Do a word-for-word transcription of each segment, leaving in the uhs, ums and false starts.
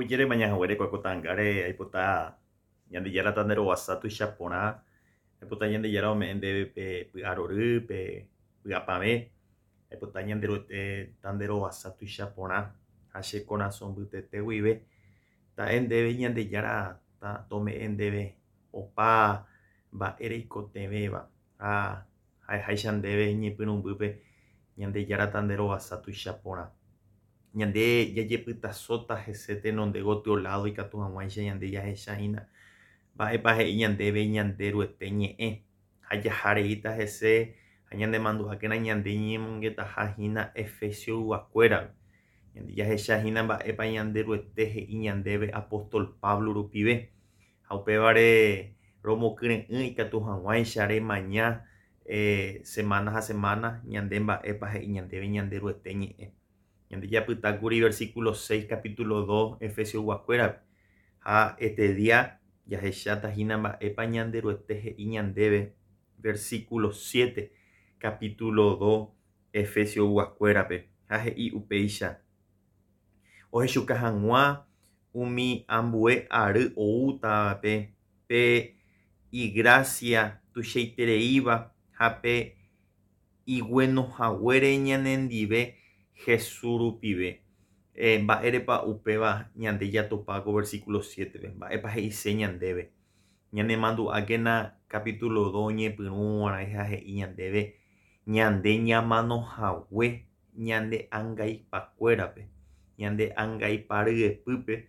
Ujere mañana huere kwa kotangare aipota yande yara tandero wasatu shapona aipota yande yara omende pe py'arory pe py'apame aipota yandero te tandero wasatu shapona ha che corazón mbytete guive ta'e ndéve ñande jára ta tome'ẽ ndéve opa mba'e reikotevẽva ha ha'eháicha ndéve ñepyrũmbýpe ñande jára tandero vasa tuicha porã ñande jajepytasóta hese tenonde gotyo lado ikatu hag̃uáicha ñande jahechahína mba'épa he'i ñandéve ñande ryete ñe'ẽ ha jahareíta hese ha ñanemanduhákena ñande ñemongetahahína Efesios yvakuérape ñande jahechahína mba'épa ñande ryete he'i ñandéve apóstol Pablo rupive ha upévare romokyrỹi ikatu hag̃uáicha remaña eh, semana ha semana ñande mba'épa he'i ñandéve ñande ryete ñe'ẽ ñande japytákuri versículo seis capítulo dos Efesios yvakuérape ha este día jahechatahína mba'épa ñande ryete he'i ñandéve versículo siete capítulo dos Efesios yvakuérape ha he'i upéicha ohechuka hag̃ua umi ambue ary oútavape pe igracia tuichaitereíva ha pe iguenohaguére ñanendive Jesús rupive. Eh, mba'érepa upéva ñande jatopáko versículo siete mba'épa he'ise ñandéve ñanemandu'ákena capítulo dos ñepyrũrãi ha he'i ñandéve ñande ñamanohague ñande angaipakuérape ñande angaipa ryepýpe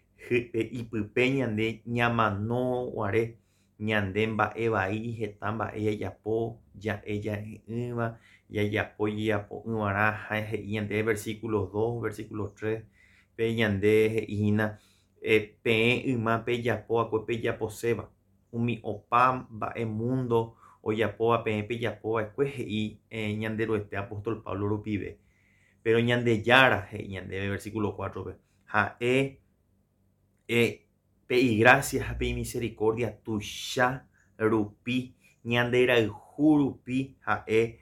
ipype ñande ñamanóguare ñande mba'e vai heta mba'e jajapo ja'e ja'e'ỹva jajapo jejapo'ỹvara ha he'i ñande versículo dos versículo tres pe ñande he'íhina eh, peẽ ymápe japó'akue pejaposéva umi opa mba'emundo ojapóva peẽ pejapova'ekue he'i eh, ñande ryete apóstol Pablo rupive pero ñande jára he'i ñandéve versículo cuatrope ha'e eh, pe igracia ha pe misericordia tuicha rupi ñande rayhu rupi ha'e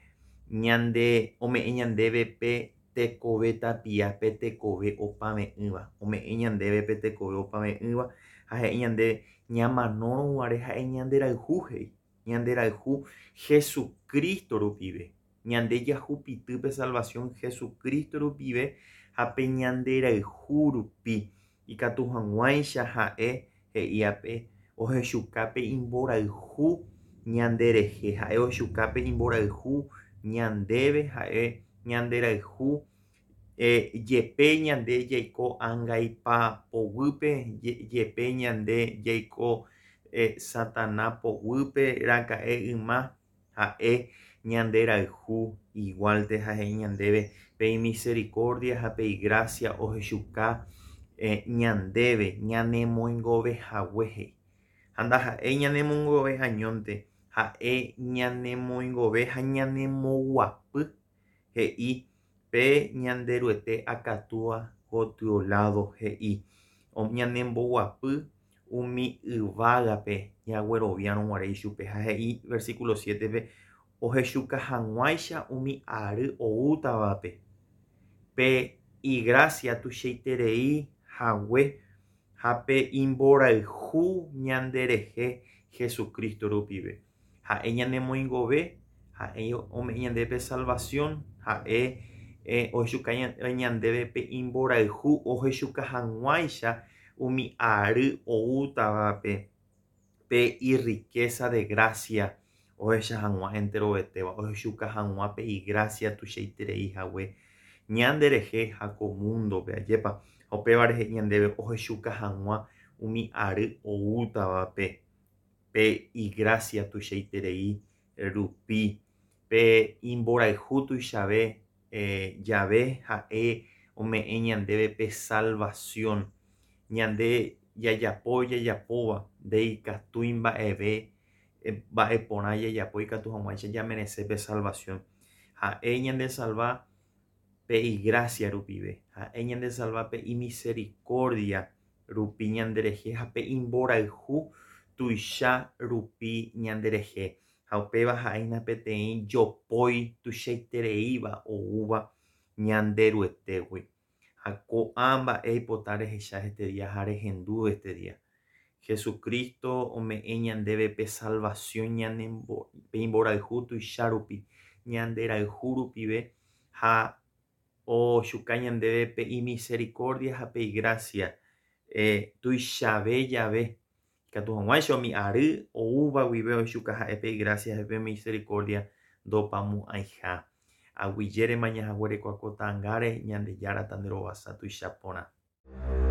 ñande ome'ẽ ñandéve pe tekove tapia pe tekove opame'ỹva ome'ẽ ñandéve pe tekove opame'ỹva ha he'i ñande ñamanóruguare ha'e ñande rayhu he'i ñande rayhu Jesucristo rupive ñande jahupytýpe pe salvación Jesucristo rupive ha pe ñande rayhu rupi ikatu hag̃uáicha ha'e he'íape ohechuka pe imborayhu ñanderehe ha'e ohechuka pe imborayhu ñandéve ha'e ñande rayhu eh, jepe ñande jaiko angaipa poguýpe jepe ñande jaiko eh, Satanás poguýpe raka'e yma ha'e ñande rayhu igualte ha he'i ñandéve pe misericordia ha pe igracia ohechuka eh, ñandéve ñanemoingovehague he'i ha ndaha'e ñanemongovehañónte ha'e ñanemoingove ha ñanemoguapy he'i pe ñande ryete akatúva gotyo lado he'i ñanemboguapy umi yvágape ñagueroviarõguare ichupe ha he'i versículo siete pe ohechuka hag̃uáicha umi ary oútavape pe igracia tuichaitereihague ha pe imborayhu ñanderehe Jesucristo rupive ha'e ñanemoingove ha'e ome'ẽ ñandéve pe salvación ha'e eh, ohechuka ñandéve pe imborayhu ohechuka hag̃uáicha umi ary oútavape pe iriqueza de gracia ohecha hag̃ua enterovetéva ohechuka hag̃ua pe igracia tuichaitereihague ñanderehe ha ko mundope ajépa upévare he'i ñandéve ohechuka hag̃ua umi ary oútavape pe igracia tuichaiterei rupi pe imborayhu tuichave eh, jave ha'e ome'ẽ ñandéve pe salvación ñande jajapo jajapóva ndeikatúi mba'eve mba'e porã jajapo ikatu hag̃uáicha ñamerese pe salvación ha'e ñande salva pe igracia rupive ha'e ñande salva pe imisericordia rupi ñanderehe ha pe imborayhu tuicha rupi ñanderehe ha upéva ha'éhina peteĩ jopói tuichaitereíva oúva ñande ryetegui Jacoamba eipotare hechar este día, jare hendú este día. Jesucristo ome ñandeve pe salvación ñanembo pe imborayhu tuichárupi ñanderayhurupive ha o chuka ñandeve pe y misericordia ha pe y gracia eh, tuichave llave katu hag̃uáicha omi ary oúva guive oichuka ha'e pe y gracia pe misericordia ndopamu'ãiha aguyjérema ñahaguereko akotãngáre Ñandejára Tanderovasa tuicha porã.